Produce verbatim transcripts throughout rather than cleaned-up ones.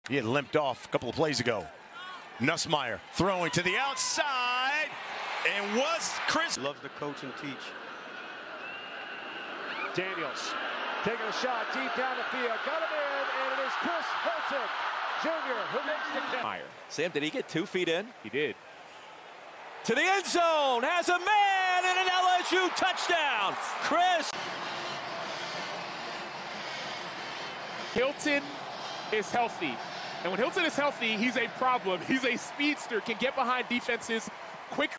He had limped off a couple of plays ago. Nussmeier throwing to the outside. And was Chris. Loves to coach and teach. Daniels taking a shot deep down the field. Got him in, and it is Chris Hilton Junior who makes the catch. Sam, did he get two feet in? He did. To the end zone, has a man, and an L S U touchdown. Chris. Hilton is healthy. And when Hilton is healthy, he's a problem. He's a speedster, can get behind defenses quick.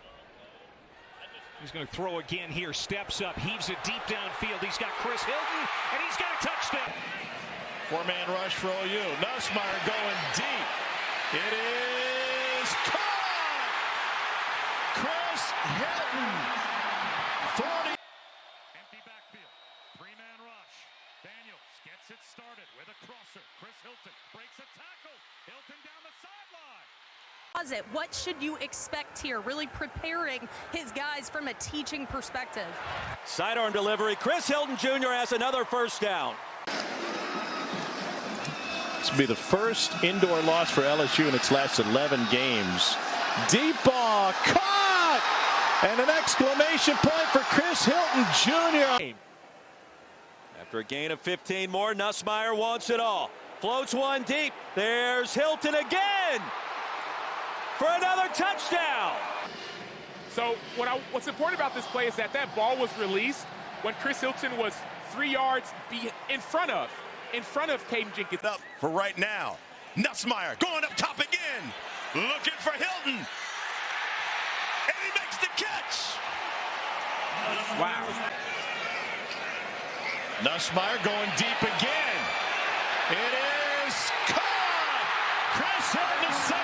He's going to throw again here, steps up, heaves it deep downfield. He's got Chris Hilton, and he's got a touchdown. Four-man rush for O U. Nussmeier going deep. It is caught! Chris Hilton. forty. Empty backfield. Three-man rush. Daniels gets it started with a crosser. Chris Hilton breaks a tackle. Hilton down the sideline. What should you expect here? Really preparing his guys from a teaching perspective. Sidearm delivery. Chris Hilton Junior has another first down. This will be the first indoor loss for L S U in its last eleven games. Deep ball caught! And an exclamation point for Chris Hilton Junior After a gain of fifteen more, Nussmeier wants it all. Floats one deep. There's Hilton again for another touchdown. So what I, what's important about this play is that that ball was released when Chris Hilton was three yards be in front of, in front of Caden Jenkins. Up for right now. Nussmeier going up top again. Looking for Hilton. And he makes the catch. Wow. Nussmeier going deep again. It is caught! Chris Hilton is